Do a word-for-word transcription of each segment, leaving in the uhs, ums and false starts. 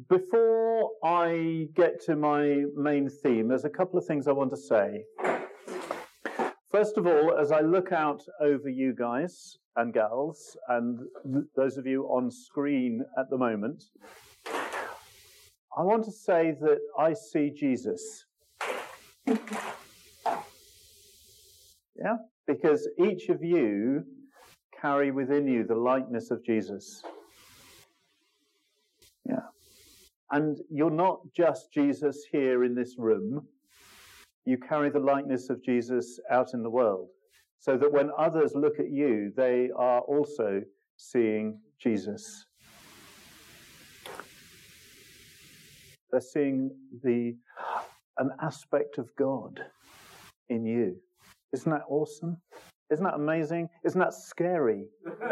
Before I get to my main theme, there's a couple of things I want to say. First of all, as I look out over you guys and gals, and th- those of you on screen at the moment, I want to say that I see Jesus. Yeah? Because each of you carry within you the likeness of Jesus. Yeah. And you're not just Jesus here in this room. You carry the likeness of Jesus out in the world, so that when others look at you, they are also seeing Jesus. They're seeing the an aspect of God in you. Isn't that awesome? Isn't that amazing? Isn't that scary?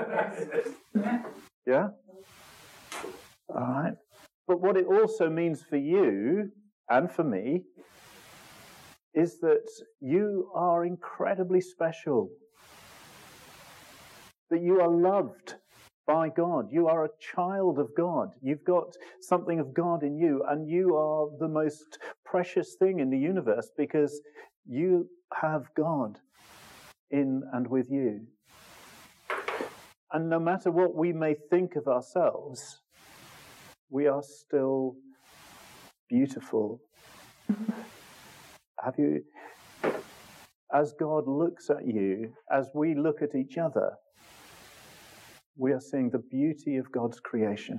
Yeah? All right. But what it also means for you and for me is that you are incredibly special. That you are loved by God. You are a child of God. You've got something of God in you, and you are the most precious thing in the universe because you have God in and with you. And no matter what we may think of ourselves, we are still beautiful. Have you, as God looks at you, as we look at each other, we are seeing the beauty of God's creation.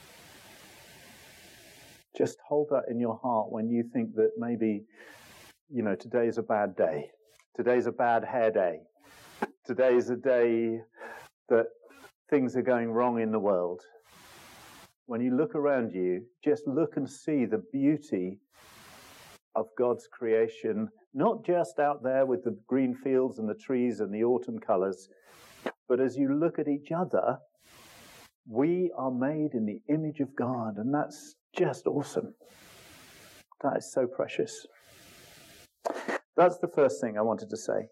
Just hold that in your heart when you think that maybe, you know, today's a bad day. Today's a bad hair day. Today's a day that things are going wrong in the world. When you look around you, just look and see the beauty of God's creation, not just out there with the green fields and the trees and the autumn colours, but as you look at each other, we are made in the image of God, and that's just awesome. That is so precious. That's the first thing I wanted to say.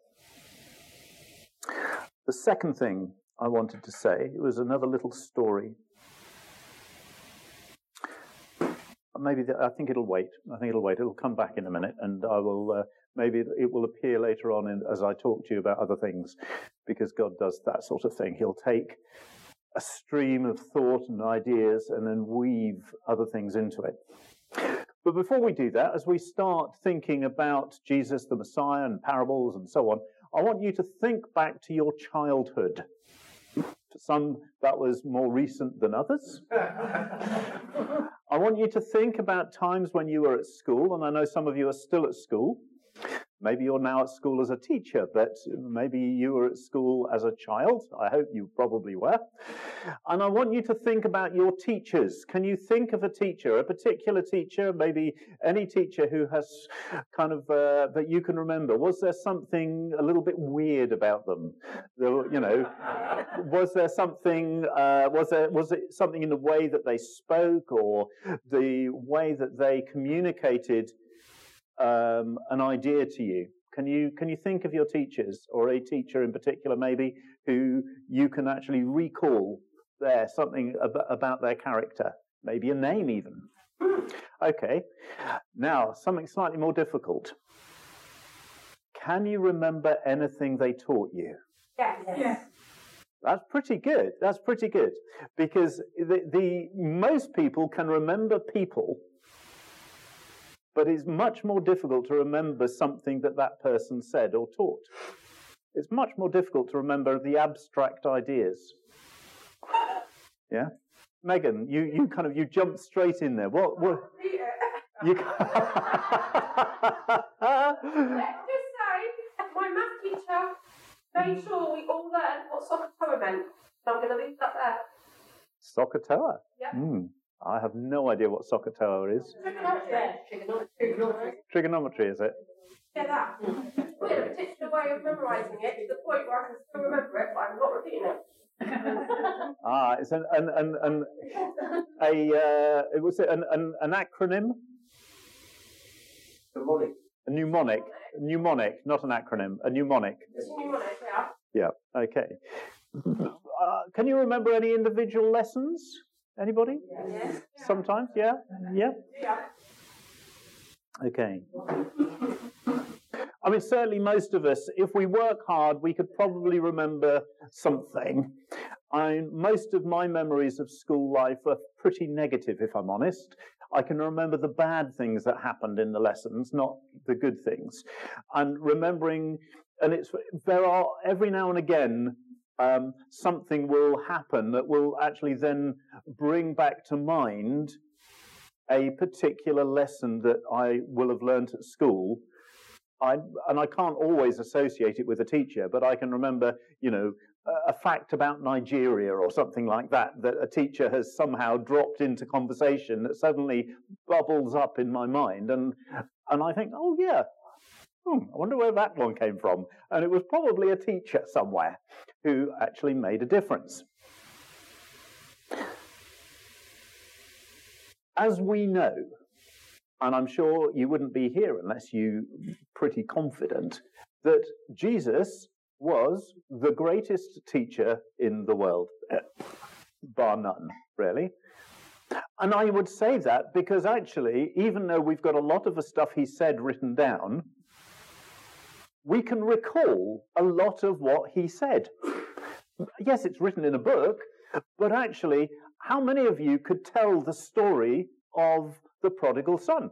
The second thing I wanted to say, it was another little story. Maybe the, I think it'll wait. I think it'll wait. It'll come back in a minute, and I will. Uh, maybe it, it will appear later on in, as I talk to you about other things, because God does that sort of thing. He'll take a stream of thought and ideas and then weave other things into it. But before we do that, as we start thinking about Jesus, the Messiah, and parables and so on, I want you to think back to your childhood. For some, that was more recent than others. I want you to think about times when you were at school, and I know some of you are still at school. Maybe you're now at school as a teacher, but maybe you were at school as a child. I hope you probably were. And I want you to think about your teachers. Can you think of a teacher, a particular teacher, maybe any teacher who has kind of, uh, that you can remember? Was there something a little bit weird about them? There, you know, was there something, uh, was there, was it something in the way that they spoke or the way that they communicated Um, an idea to you? Can you can you think of your teachers, or a teacher in particular maybe, who you can actually recall there something ab- about their character, maybe a name even? Okay, now something slightly more difficult. Can you remember anything they taught you? Yes. Yes. That's pretty good. That's pretty good, because the, the most people can remember people, but it's much more difficult to remember something that that person said or taught. It's much more difficult to remember the abstract ideas. Yeah? Megan, you, you kind of, you jumped straight in there. What? what you Let's just say, my math teacher made sure we all learned what Sokotoa meant. So I'm going to leave that there. Sokotoa? Yeah. Mm. I have no idea what Sokotoa is. Trigonometry. Trigonometry. Trigonometry, is it? Yeah, that. We had a particular way of memorising it to the point where I can still remember it, but I'm not repeating it. Ah, it's an an an, an a uh, it was an, an an acronym. Mnemonic. A mnemonic. A mnemonic, not an acronym. A mnemonic. It's a mnemonic, yeah. Yeah. Okay. Uh, can you remember any individual lessons Anybody? Yes. Sometimes, yeah? Yeah? Yeah. Okay. I mean, certainly most of us, if we work hard, we could probably remember something. I, most of my memories of school life are pretty negative, if I'm honest. I can remember the bad things that happened in the lessons, not the good things. And remembering, and it's there are every now and again um, something will happen that will actually then bring back to mind a particular lesson that I will have learnt at school. I, and I can't always associate it with a teacher, but I can remember, you know, a fact about Nigeria or something like that, that a teacher has somehow dropped into conversation that suddenly bubbles up in my mind. And, and I think, oh, yeah, hmm, I wonder where that one came from. And it was probably a teacher somewhere who actually made a difference. As we know, and I'm sure you wouldn't be here unless you're pretty confident, that Jesus was the greatest teacher in the world, bar none, really. And I would say that because actually, even though we've got a lot of the stuff he said written down, we can recall a lot of what he said. Yes, it's written in a book, but actually, how many of you could tell the story of the prodigal son?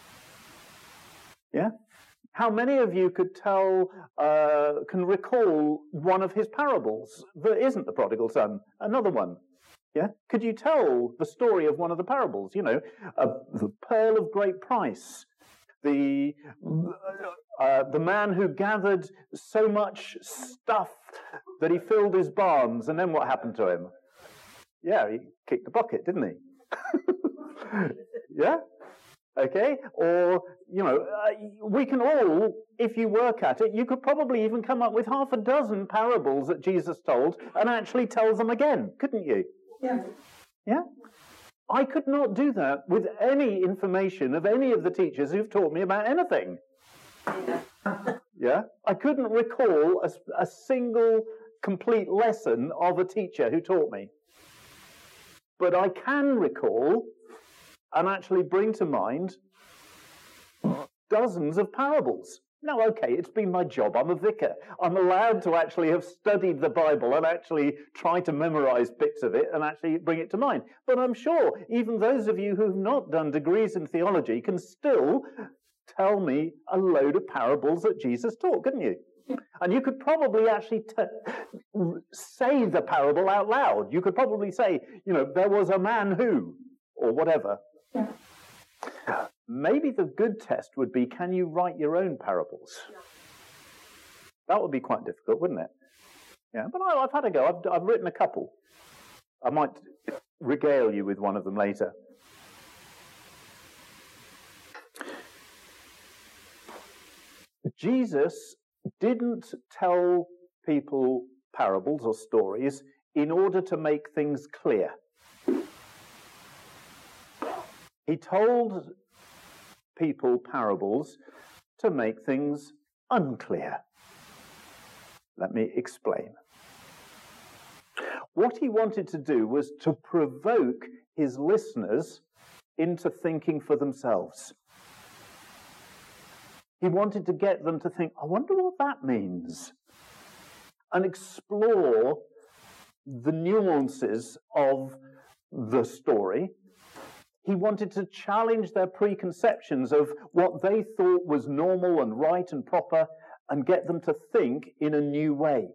Yeah? How many of you could tell, uh, can recall one of his parables that isn't the prodigal son? Another one. Yeah? Could you tell the story of one of the parables? You know, uh, the pearl of great price. The, uh, the man who gathered so much stuff that he filled his barns, and then what happened to him? Yeah, he kicked the bucket, didn't he? Yeah? Okay? Or, you know, uh, we can all, if you work at it, you could probably even come up with half a dozen parables that Jesus told and actually tell them again, couldn't you? Yeah. Yeah? I could not do that with any information of any of the teachers who've taught me about anything. Yeah? I couldn't recall a, a single complete lesson of a teacher who taught me. But I can recall and actually bring to mind dozens of parables. Now, okay, it's been my job. I'm a vicar. I'm allowed to actually have studied the Bible and actually try to memorize bits of it and actually bring it to mind. But I'm sure even those of you who've not done degrees in theology can still tell me a load of parables that Jesus taught, couldn't you? And you could probably actually t- say the parable out loud. You could probably say, you know, there was a man who, or whatever. Yeah. Maybe the good test would be, can you write your own parables? Yeah. That would be quite difficult, wouldn't it? Yeah, but I, I've had a go. I've, I've written a couple. I might regale you with one of them later. Jesus didn't tell people parables or stories in order to make things clear. He told people parables to make things unclear. Let me explain. What he wanted to do was to provoke his listeners into thinking for themselves. He wanted to get them to think, I wonder what that means, and explore the nuances of the story. He wanted to challenge their preconceptions of what they thought was normal and right and proper and get them to think in a new way.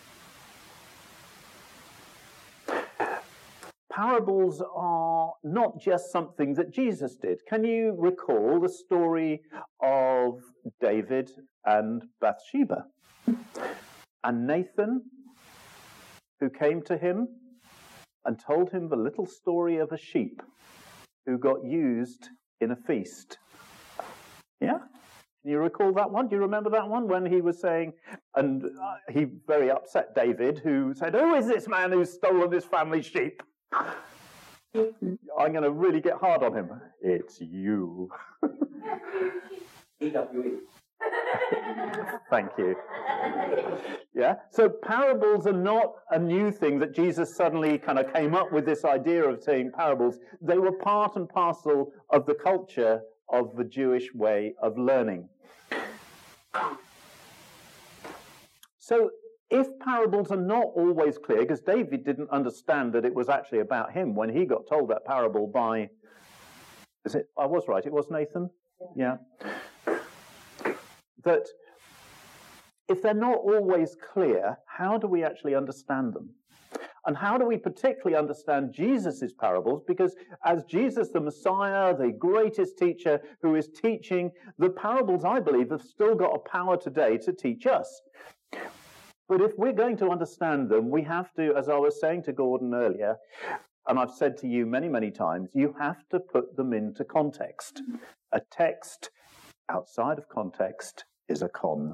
Parables are not just something that Jesus did. Can you recall the story of David and Bathsheba? And Nathan, who came to him and told him the little story of a sheep who got used in a feast. Yeah? Can you recall that one? Do you remember that one when he was saying, and uh, he very upset David, who said, who is this man who's stolen his family's sheep? I'm going to really get hard on him. It's you. E W E. Thank you. Yeah? So parables are not a new thing that Jesus suddenly kind of came up with this idea of saying parables. They were part and parcel of the culture of the Jewish way of learning. So if parables are not always clear, because David didn't understand that it was actually about him when he got told that parable by, is it, I was right, it was Nathan? Yeah. That if they're not always clear, how do we actually understand them? And how do we particularly understand Jesus' parables? Because as Jesus, the Messiah, the greatest teacher who is teaching, the parables, I believe, have still got a power today to teach us. But if we're going to understand them, we have to, as I was saying to Gordon earlier, and I've said to you many, many times, you have to put them into context. A text outside of context is a con.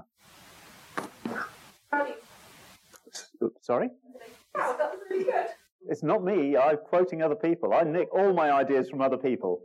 Sorry? Wow, that was really good. It's not me. I'm quoting other people. I nick all my ideas from other people.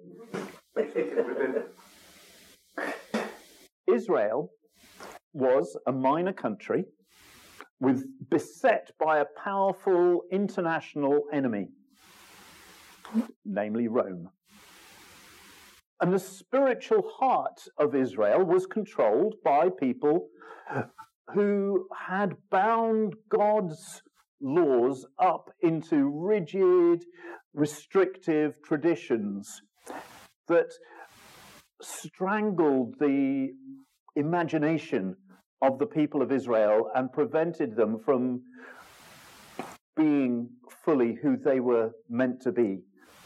Israel was a minor country with beset by a powerful international enemy, namely Rome. And the spiritual heart of Israel was controlled by people who had bound God's laws up into rigid, restrictive traditions that strangled the imagination of the people of Israel and prevented them from being fully who they were meant to be.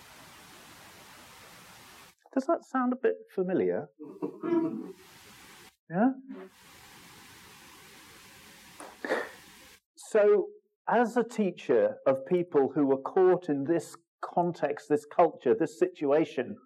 Does that sound a bit familiar? Yeah? So, as a teacher of people who were caught in this context, this culture, this situation,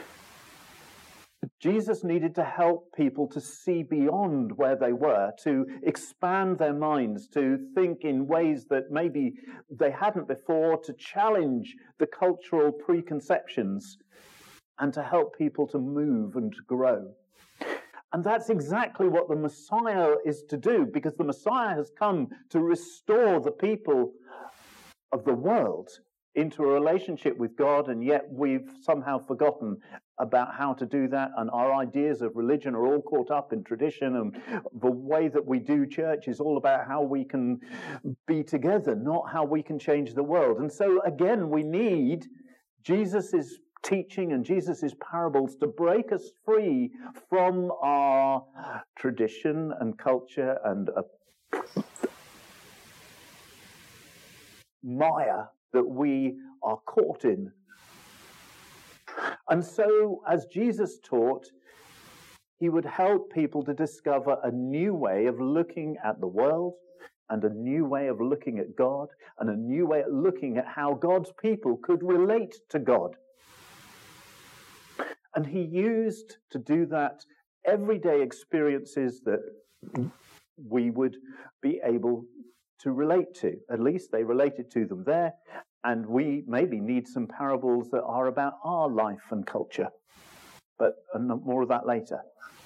Jesus needed to help people to see beyond where they were, to expand their minds, to think in ways that maybe they hadn't before, to challenge the cultural preconceptions, and to help people to move and to grow. And that's exactly what the Messiah is to do, because the Messiah has come to restore the people of the world into a relationship with God, and yet we've somehow forgotten about how to do that, and our ideas of religion are all caught up in tradition, and the way that we do church is all about how we can be together, not how we can change the world. And so again, we need Jesus' teaching and Jesus' parables to break us free from our tradition and culture and a mire that we are caught in. And so, as Jesus taught, he would help people to discover a new way of looking at the world, and a new way of looking at God, and a new way of looking at how God's people could relate to God. And he used to do that everyday experiences that we would be able to relate to. At least they related to them there. And we maybe need some parables that are about our life and culture. But more of that later.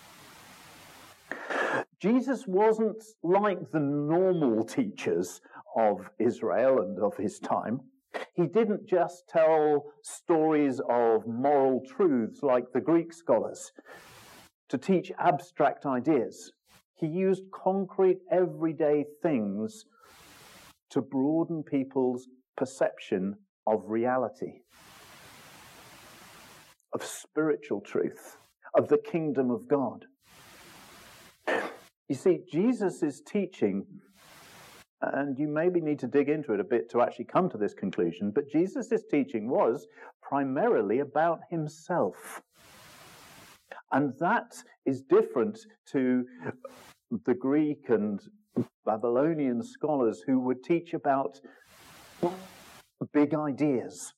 Jesus wasn't like the normal teachers of Israel and of his time. He didn't just tell stories of moral truths like the Greek scholars to teach abstract ideas. He used concrete, everyday things to broaden people's perception of reality, of spiritual truth, of the kingdom of God. You see, Jesus' teaching, and you maybe need to dig into it a bit to actually come to this conclusion, but Jesus' teaching was primarily about himself. And that is different to the Greek and Babylonian scholars who would teach about big ideas.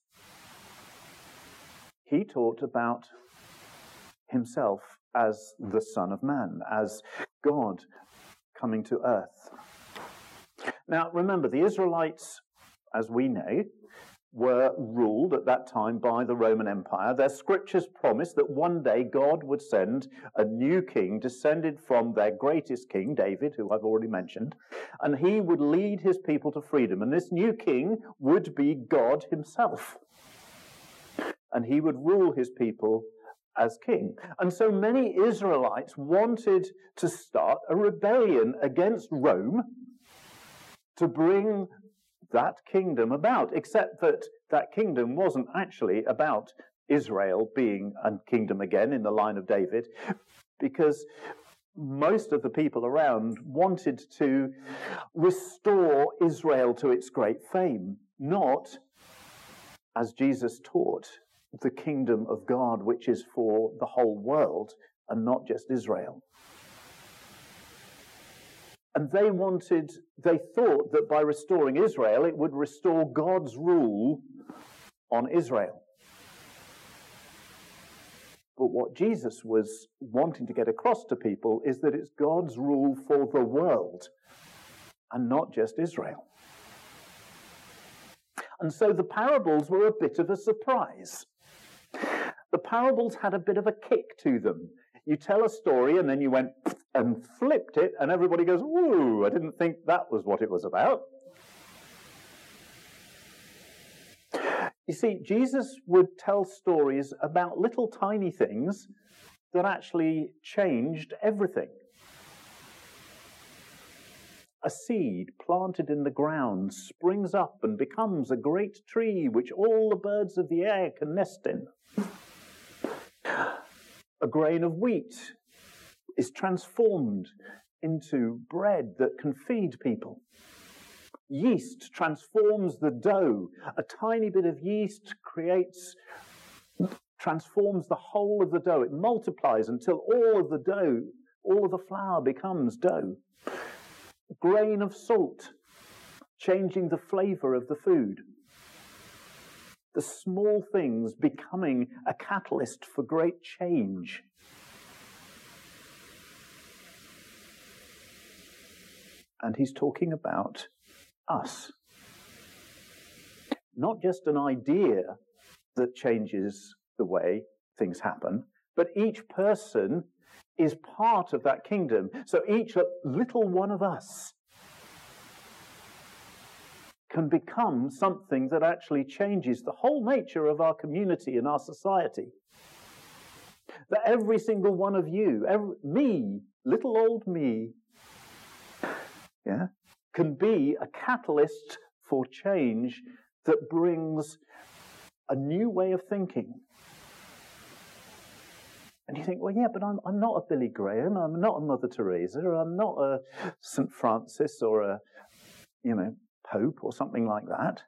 He taught about himself as the Son of Man, as God coming to earth. Now, remember, the Israelites, as we know, were ruled at that time by the Roman Empire. Their scriptures promised that one day God would send a new king descended from their greatest king, David, who I've already mentioned, and he would lead his people to freedom. And this new king would be God himself. And he would rule his people as king. And so many Israelites wanted to start a rebellion against Rome to bring that kingdom about, except that that kingdom wasn't actually about Israel being a kingdom again in the line of David, because most of the people around wanted to restore Israel to its great fame, not, as Jesus taught, the kingdom of God, which is for the whole world and not just Israel. And they wanted, they thought that by restoring Israel, it would restore God's rule on Israel. But what Jesus was wanting to get across to people is that it's God's rule for the world and not just Israel. And so the parables were a bit of a surprise. The parables had a bit of a kick to them. You tell a story and then you went and flipped it and everybody goes, "Whoa, I didn't think that was what it was about." You see, Jesus would tell stories about little tiny things that actually changed everything. A seed planted in the ground springs up and becomes a great tree which all the birds of the air can nest in. A grain of wheat is transformed into bread that can feed people. Yeast transforms the dough. A tiny bit of yeast creates, transforms the whole of the dough. It multiplies until all of the dough, all of the flour becomes dough. A grain of salt, changing the flavor of the food. The small things becoming a catalyst for great change. And he's talking about us. Not just an idea that changes the way things happen, but each person is part of that kingdom. So each little one of us can become something that actually changes the whole nature of our community and our society. That every single one of you, every, me, little old me, yeah, can be a catalyst for change that brings a new way of thinking. And you think, well, yeah, but I'm, I'm not a Billy Graham, I'm not a Mother Teresa, I'm not a Saint Francis or a, you know, Pope or something like that.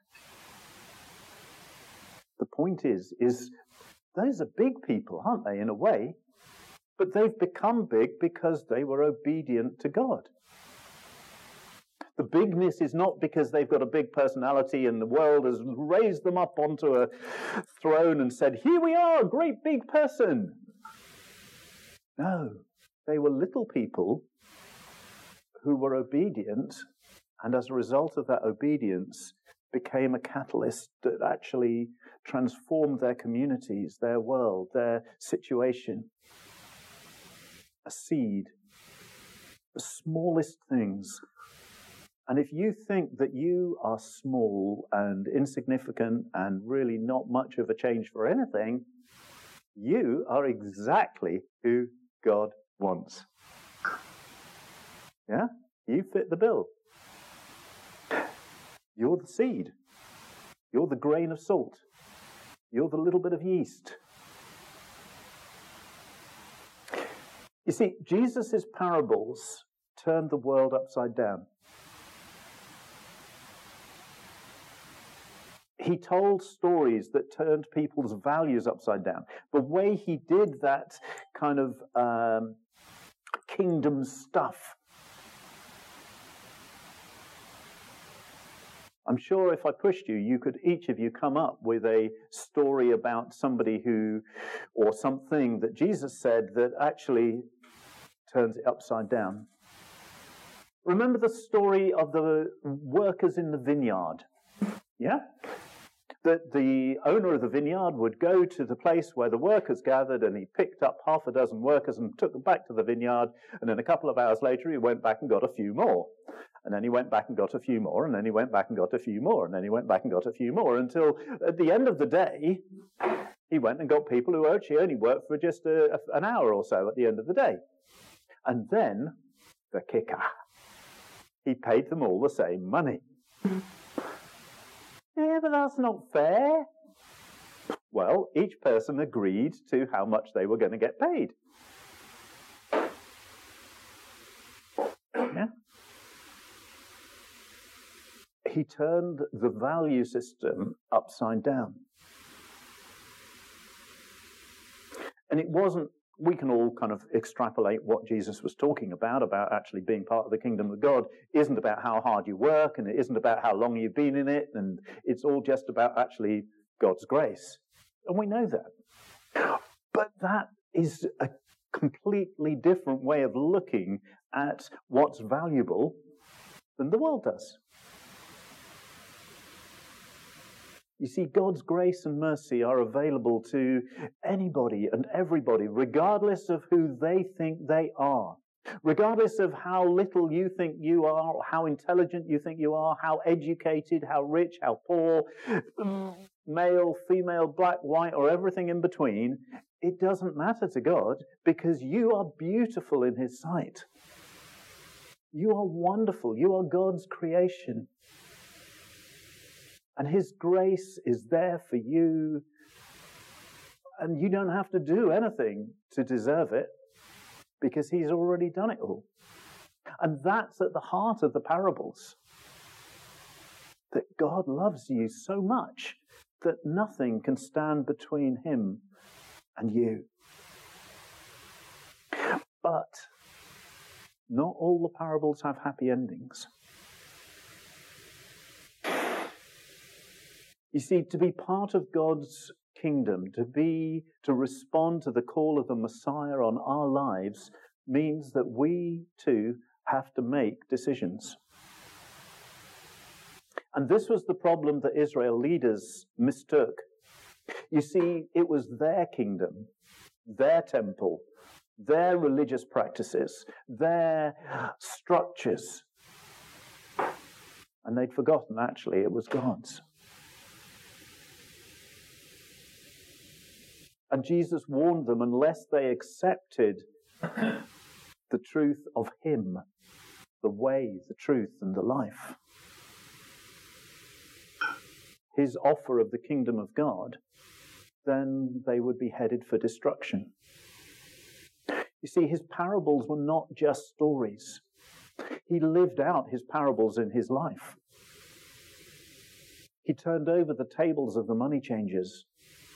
The point is, is those are big people, aren't they, in a way? But they've become big because they were obedient to God. The bigness is not because they've got a big personality and the world has raised them up onto a throne and said, "Here we are, a great big person." No, they were little people who were obedient, and as a result of that obedience, became a catalyst that actually transformed their communities, their world, their situation. A seed, the smallest things. And if you think that you are small and insignificant and really not much of a change for anything, you are exactly who God wants. Yeah? You fit the bill. You're the seed. You're the grain of salt. You're the little bit of yeast. You see, Jesus' parables turned the world upside down. He told stories that turned people's values upside down. The way he did that kind of um, kingdom stuff. I'm sure if I pushed you, you could, each of you, come up with a story about somebody who, or something that Jesus said that actually turns it upside down. Remember the story of the workers in the vineyard? Yeah? that the owner of the vineyard would go to the place where the workers gathered, and he picked up half a dozen workers and took them back to the vineyard, and then a couple of hours later he went back and got a few more. And then he went back and got a few more, and then he went back and got a few more, and then he went back and got a few more, until at the end of the day, he went and got people who actually only worked for just a, a, an hour or so at the end of the day. And then, the kicker, he paid them all the same money. Yeah, but that's not fair. Well, each person agreed to how much they were going to get paid. Yeah. He turned the value system upside down. And it wasn't, we can all kind of extrapolate what Jesus was talking about, about actually being part of the kingdom of God. It isn't about how hard you work, and it isn't about how long you've been in it, and it's all just about actually God's grace. And we know that. But that is a completely different way of looking at what's valuable than the world does. You see, God's grace and mercy are available to anybody and everybody, regardless of who they think they are, regardless of how little you think you are, how intelligent you think you are, how educated, how rich, how poor, male, female, black, white, or everything in between. It doesn't matter to God, because you are beautiful in His sight. You are wonderful. You are God's creation. And His grace is there for you. And you don't have to do anything to deserve it, because He's already done it all. And that's at the heart of the parables. That God loves you so much that nothing can stand between Him and you. But not all the parables have happy endings. You see, to be part of God's kingdom, to be, to respond to the call of the Messiah on our lives, means that we too have to make decisions. And this was the problem that Israel leaders mistook. You see, it was their kingdom, their temple, their religious practices, their structures. And they'd forgotten, actually, it was God's. And Jesus warned them, unless they accepted the truth of Him, the way, the truth, and the life, His offer of the kingdom of God, then they would be headed for destruction. You see, His parables were not just stories. He lived out His parables in His life. He turned over the tables of the money changers.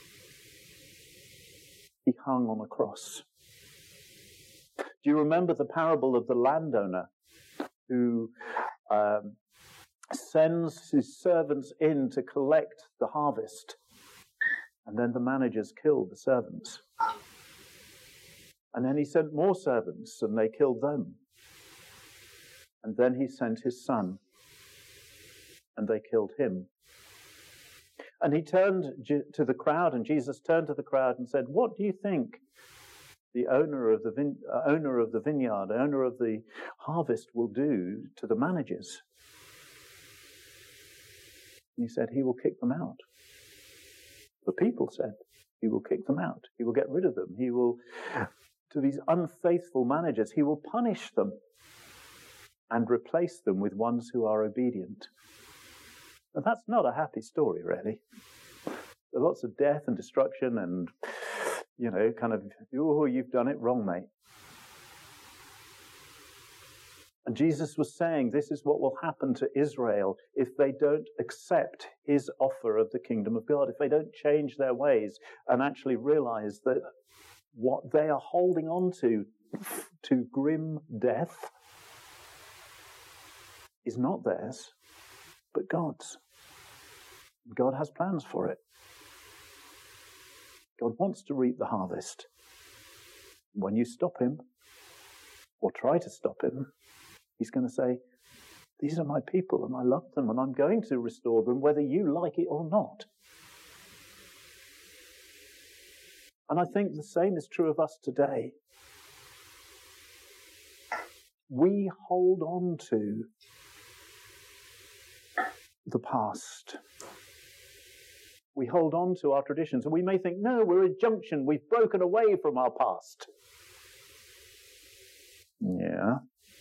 He hung on a cross. Do you remember the parable of the landowner who um, sends his servants in to collect the harvest, and then the managers killed the servants? And then he sent more servants, and they killed them. And then he sent his son, and they killed him. And he turned to the crowd, and Jesus turned to the crowd and said, "What do you think the owner of the vine- uh, owner of the vineyard, owner of the harvest will do to the managers?" And he said, "He will kick them out." The people said, "He will kick them out. He will get rid of them. He will, to these unfaithful managers, He will punish them and replace them with ones who are obedient." And that's not a happy story, really. There's lots of death and destruction and, you know, kind of, oh, you've done it wrong, mate. And Jesus was saying this is what will happen to Israel if they don't accept His offer of the kingdom of God, if they don't change their ways and actually realize that what they are holding on to, to grim death, is not theirs, but God's. God has plans for it. God wants to reap the harvest. When you stop Him, or try to stop Him, He's going to say, "These are my people, and I love them, and I'm going to restore them, whether you like it or not." And I think the same is true of us today. We hold on to the past. We hold on to our traditions, and we may think, no, we're a junction. We've broken away from our past. Yeah.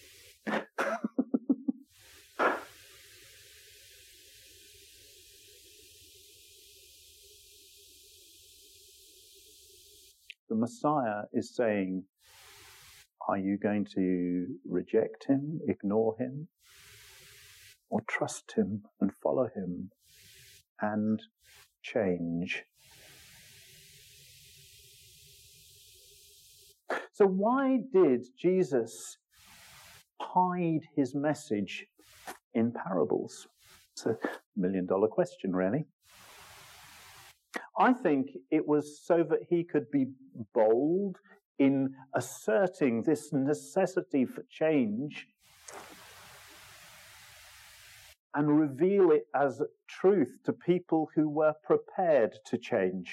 The Messiah is saying, are you going to reject him, ignore him, or trust him and follow him and change? So why did Jesus hide his message in parables? It's a million dollar question, really. I think it was so that he could be bold in asserting this necessity for change and reveal it as truth to people who were prepared to change,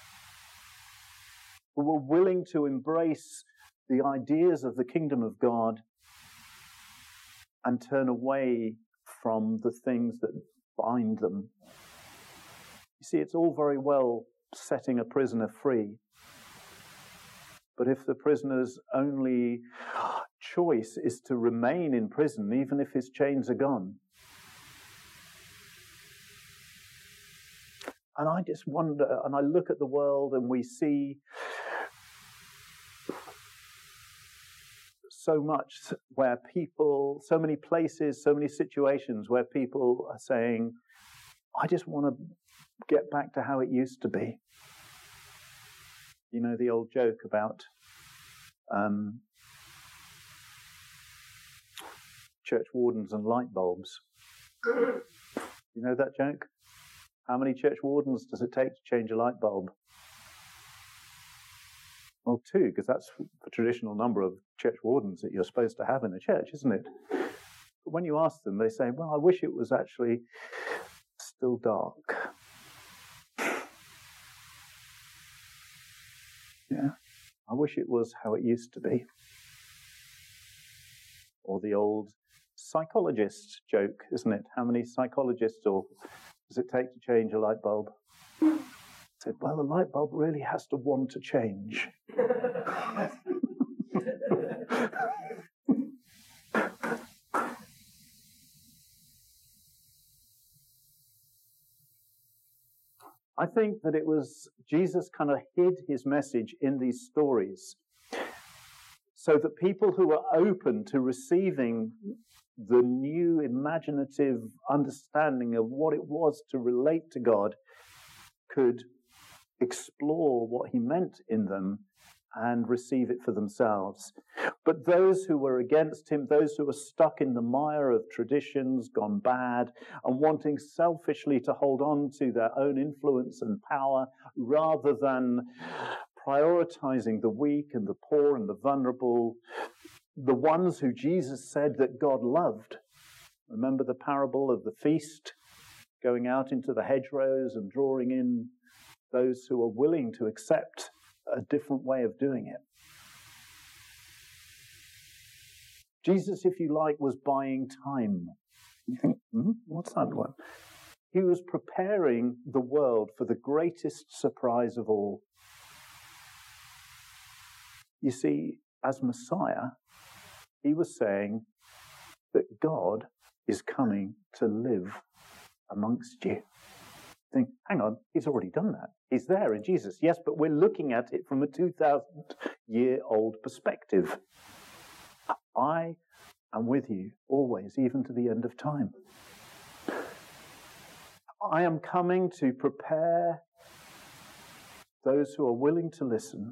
who were willing to embrace the ideas of the kingdom of God and turn away from the things that bind them. You see, it's all very well setting a prisoner free, but if the prisoner's only choice is to remain in prison, even if his chains are gone, and I just wonder, and I look at the world and we see so much where people, so many places, so many situations where people are saying, I just want to get back to how it used to be. You know the old joke about um, church wardens and light bulbs. You know that joke? How many church wardens does it take to change a light bulb? Well, two, because that's the traditional number of church wardens that you're supposed to have in a church, isn't it? But when you ask them, they say, well, I wish it was actually still dark. Yeah, I wish it was how it used to be. Or the old psychologist joke, isn't it? How many psychologists or does it take to change a light bulb? I said, well, the light bulb really has to want to change. I think that it was Jesus kind of hid his message in these stories so that people who were open to receiving the new imaginative understanding of what it was to relate to God could explore what he meant in them and receive it for themselves. But those who were against him, those who were stuck in the mire of traditions gone bad and wanting selfishly to hold on to their own influence and power rather than prioritizing the weak and the poor and the vulnerable, the ones who Jesus said that God loved. Remember the parable of the feast, going out into the hedgerows and drawing in those who are willing to accept a different way of doing it. Jesus, if you like, was buying time. You think, hmm, what's that one? He was preparing the world for the greatest surprise of all. You see, as Messiah, he was saying that God is coming to live amongst you. Think, hang on, he's already done that. He's there in Jesus. Yes, but we're looking at it from a two thousand year old perspective. I am with you always, even to the end of time. I am coming to prepare those who are willing to listen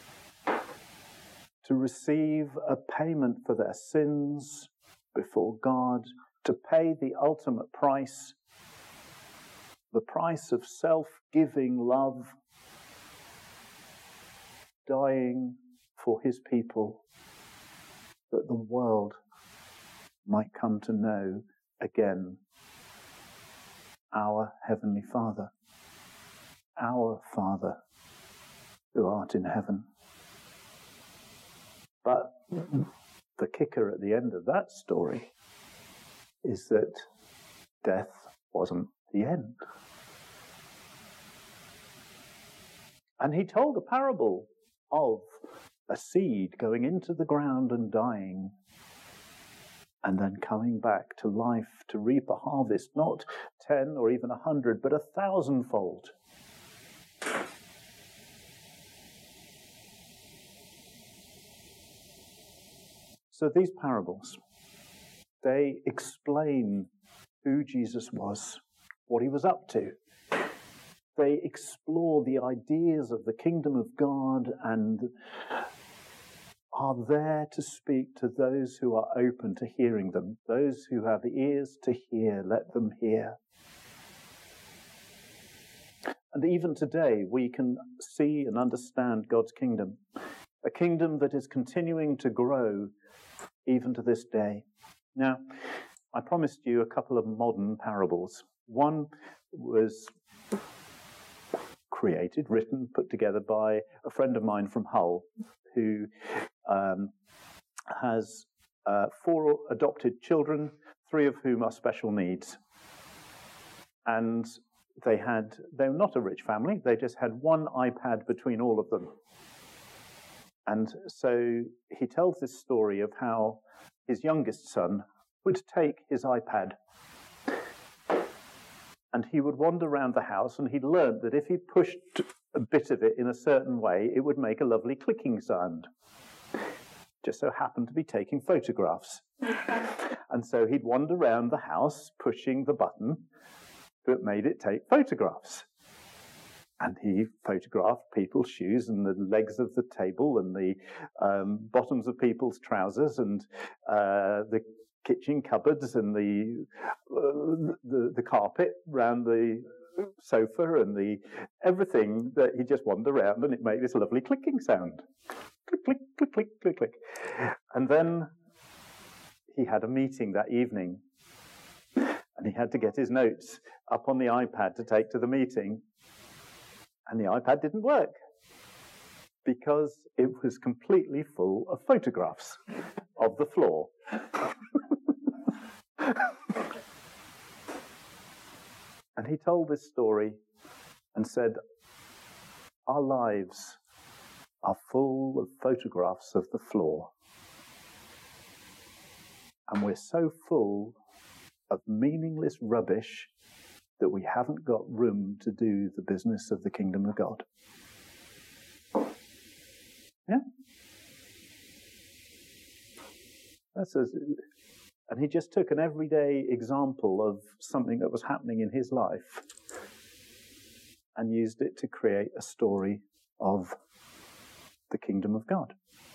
to receive a payment for their sins before God, to pay the ultimate price, the price of self-giving love, dying for his people, that the world might come to know again our Heavenly Father, our Father who art in heaven. But the kicker at the end of that story is that death wasn't the end. And he told a parable of a seed going into the ground and dying, and then coming back to life to reap a harvest, not ten or even a hundred, but a thousandfold. So these parables, they explain who Jesus was, what he was up to. They explore the ideas of the kingdom of God and are there to speak to those who are open to hearing them. Those who have ears to hear, let them hear. And even today, we can see and understand God's kingdom, a kingdom that is continuing to grow even to this day. Now, I promised you a couple of modern parables. One was created, written, put together by a friend of mine from Hull, who um, has uh, four adopted children, three of whom are special needs. And they had, they were not a rich family, they just had one iPad between all of them. And so he tells this story of how his youngest son would take his iPad and he would wander around the house, and he'd learned that if he pushed a bit of it in a certain way, it would make a lovely clicking sound. Just so happened to be taking photographs. And so he'd wander around the house pushing the button that made it take photographs. And he photographed people's shoes and the legs of the table and the um, bottoms of people's trousers and uh, the kitchen cupboards and the, uh, the the carpet round the sofa and the everything that he just wandered around, and it made this lovely clicking sound. Click, click, click, click, click, click. And then he had a meeting that evening, and he had to get his notes up on the iPad to take to the meeting. And the iPad didn't work because it was completely full of photographs of the floor. And he told this story and said, our lives are full of photographs of the floor. And we're so full of meaningless rubbish that we haven't got room to do the business of the kingdom of God. Yeah? That's a, and he just took an everyday example of something that was happening in his life and used it to create a story of the kingdom of God.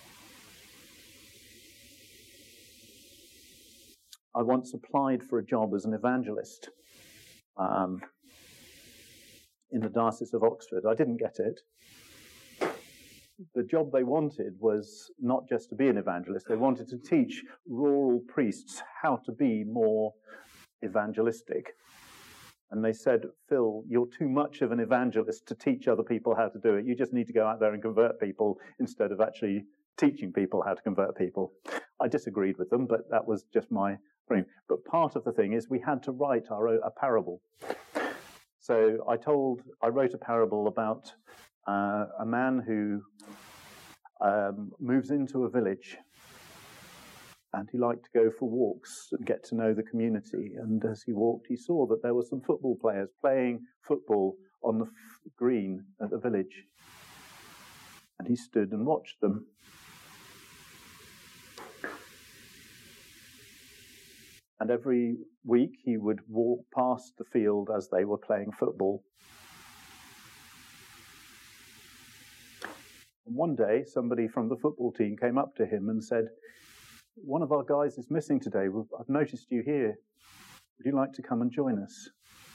I once applied for a job as an evangelist um, in the Diocese of Oxford. I didn't get it. The job they wanted was not just to be an evangelist. They wanted to teach rural priests how to be more evangelistic. And they said, Phil, you're too much of an evangelist to teach other people how to do it. You just need to go out there and convert people instead of actually teaching people how to convert people. I disagreed with them, but that was just my dream. But part of the thing is we had to write our own, a parable. So I told, I wrote a parable about uh, a man who um, moves into a village, and he liked to go for walks and get to know the community. And as he walked, he saw that there were some football players playing football on the f- green at the village. And he stood and watched them. And every week he would walk past the field as they were playing football. And one day, somebody from the football team came up to him and said, one of our guys is missing today. I've noticed you here. Would you like to come and join us?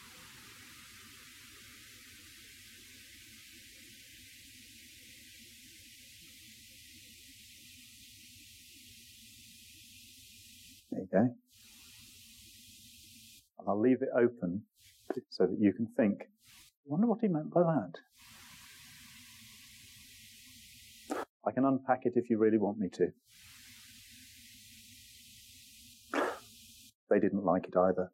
There you go. And I'll leave it open so that you can think, I wonder what he meant by that. I can unpack it if you really want me to. They didn't like it either.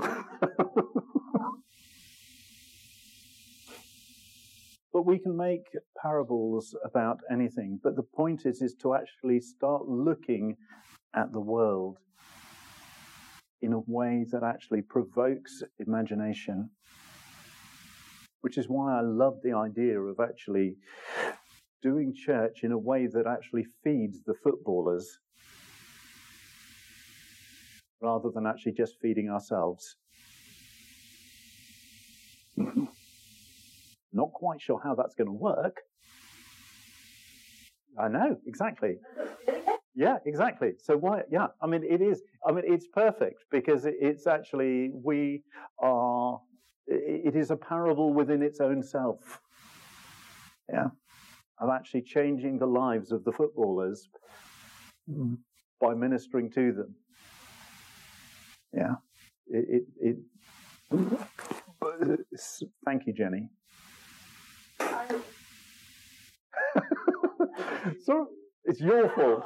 But we can make parables about anything. But the point is, is to actually start looking at the world in a way that actually provokes imagination. Which is why I love the idea of actually doing church in a way that actually feeds the footballers rather than actually just feeding ourselves. Not quite sure how that's going to work. I know, exactly. Yeah, exactly. So why, yeah, I mean, it is, I mean, it's perfect because it's actually, we are, it is a parable within its own self. Yeah. Of actually changing the lives of the footballers by ministering to them. Yeah. It, it, it thank you, Jenny. So it's your fault.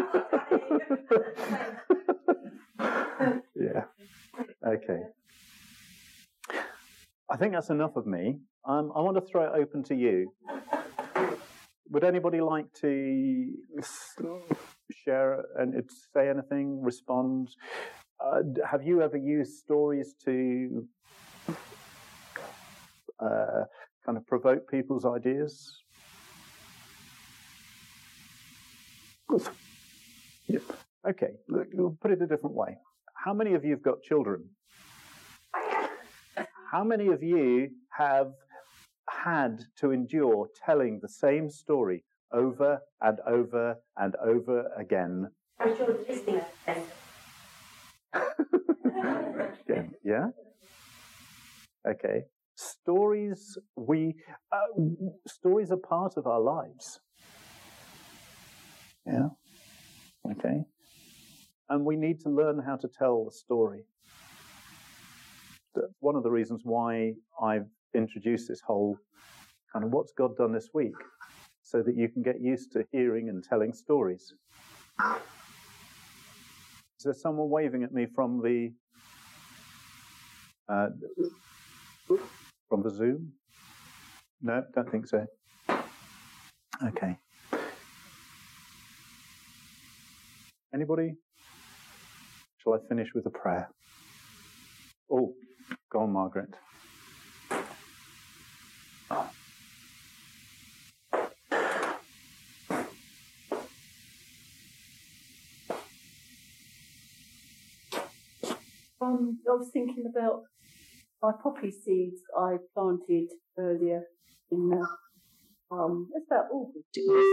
Yeah. Okay. I think that's enough of me. Um, I want to throw it open to you. Would anybody like to share and say anything, respond? Uh, have you ever used stories to uh, kind of provoke people's ideas? Yep. Okay, look, we'll put it a different way. How many of you have got children? How many of you have had to endure telling the same story over and over and over again? I'm sure listening. Again, yeah? Okay. Stories, we, uh, stories are part of our lives. Yeah? Okay. And we need to learn how to tell the story. That's one of the reasons why I've introduced this whole kind of what's God done this week, so that you can get used to hearing and telling stories. Is there someone waving at me from the uh, from the Zoom? No, don't think so. Okay. Anybody? Shall I finish with a prayer? Oh, go on, Margaret. Um, I was thinking about my poppy seeds I planted earlier in the, um, it's about August.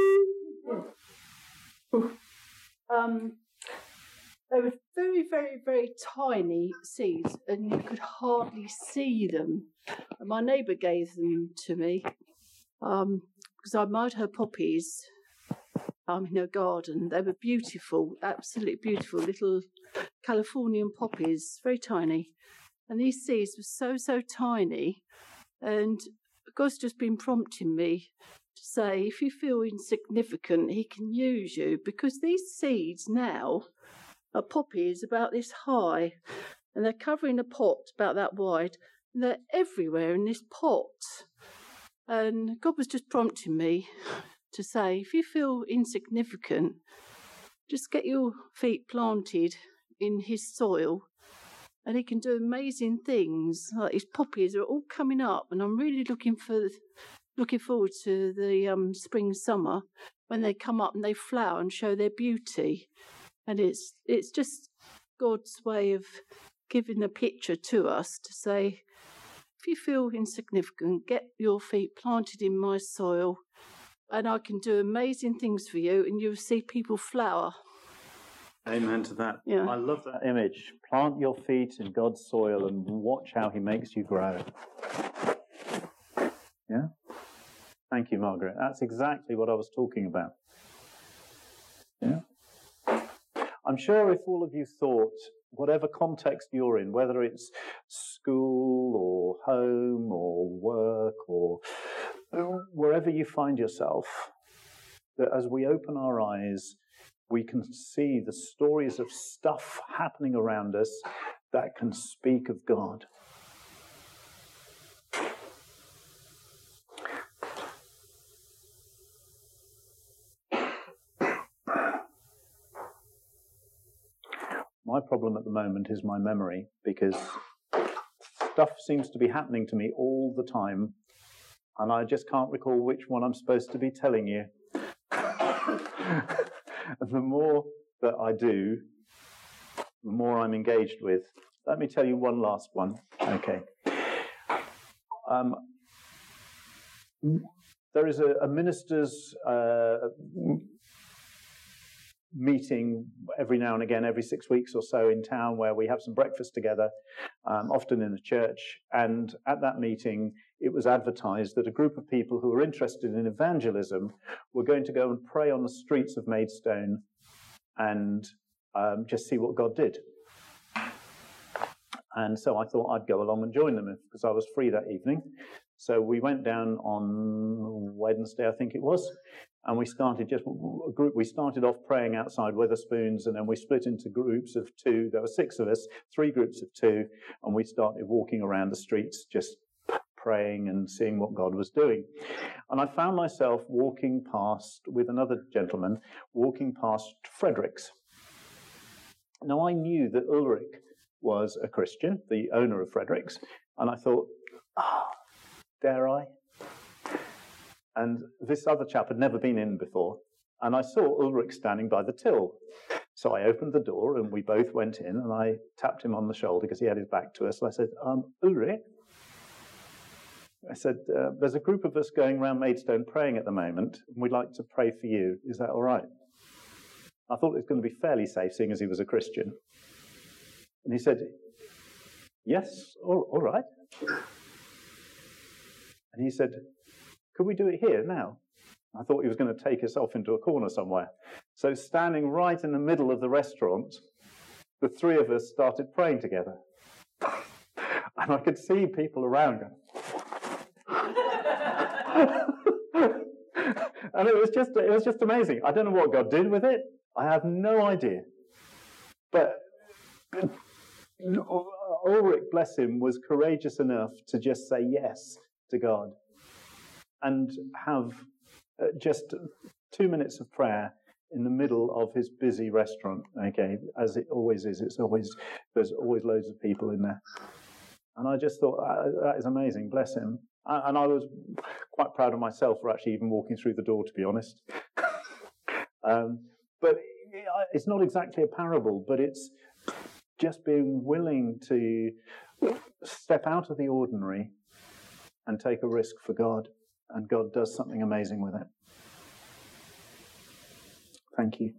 Yeah. um, they were very, very, very tiny seeds, and you could hardly see them. And my neighbour gave them to me um, because I admired her poppies um, in her garden. They were beautiful, absolutely beautiful, little Californian poppies, very tiny. And these seeds were so, so tiny. And God's just been prompting me to say, if you feel insignificant, he can use you. Because these seeds now are poppies about this high. And they're covering a pot about that wide. And they're everywhere in this pot. And God was just prompting me to say, if you feel insignificant, just get your feet planted in his soil, and he can do amazing things. Like his poppies are all coming up, and I'm really looking for, looking forward to the um, spring, summer when they come up and they flower and show their beauty. And it's it's just God's way of giving a picture to us to say, if you feel insignificant, get your feet planted in my soil, and I can do amazing things for you, and you'll see people flower. Amen to that. Yeah. I love that image. Plant your feet in God's soil and watch how he makes you grow. Yeah? Thank you, Margaret. That's exactly what I was talking about. Yeah? I'm sure if all of you thought, whatever context you're in, whether it's school or home or work or wherever you find yourself, that as we open our eyes, we can see the stories of stuff happening around us that can speak of God. My problem at the moment is my memory, because stuff seems to be happening to me all the time, and I just can't recall which one I'm supposed to be telling you. And the more that I do, the more I'm engaged with. Let me tell you one last one. Okay. Um, there is a, a minister's uh, meeting every now and again, every six weeks or so in town, where we have some breakfast together, um, often in the church. And at that meeting, it was advertised that a group of people who were interested in evangelism were going to go and pray on the streets of Maidstone and um, just see what God did. And so I thought I'd go along and join them because I was free that evening. So we went down on Wednesday, I think it was, and we started just a group. We started off praying outside Wetherspoons, and then we split into groups of two. There were six of us, three groups of two, and we started walking around the streets just praying and seeing what God was doing. And I found myself walking past, with another gentleman, walking past Fredericks. Now, I knew that Ulrich was a Christian, the owner of Fredericks, and I thought, ah, oh, dare I? And this other chap had never been in before, and I saw Ulrich standing by the till. So I opened the door, and we both went in, and I tapped him on the shoulder because he had his back to us. And I said, um, Ulrich, I said, uh, there's a group of us going around Maidstone praying at the moment, and we'd like to pray for you. Is that all right? I thought it was going to be fairly safe, seeing as he was a Christian. And he said, yes, all, all right. And he said, could we do it here now? I thought he was going to take us off into a corner somewhere. So standing right in the middle of the restaurant, the three of us started praying together. And I could see people around going, and it was just it was just amazing. I don't know what God did with it. I have no idea. But Ulrich, bless him, was courageous enough to just say yes to God and have uh, just two minutes of prayer in the middle of his busy restaurant. Okay, as it always is. It's always there's always loads of people in there. And I just thought, that is amazing, bless him. And I was quite proud of myself for actually even walking through the door, to be honest. um, but it's not exactly a parable, but it's just being willing to step out of the ordinary and take a risk for God. And God does something amazing with it. Thank you.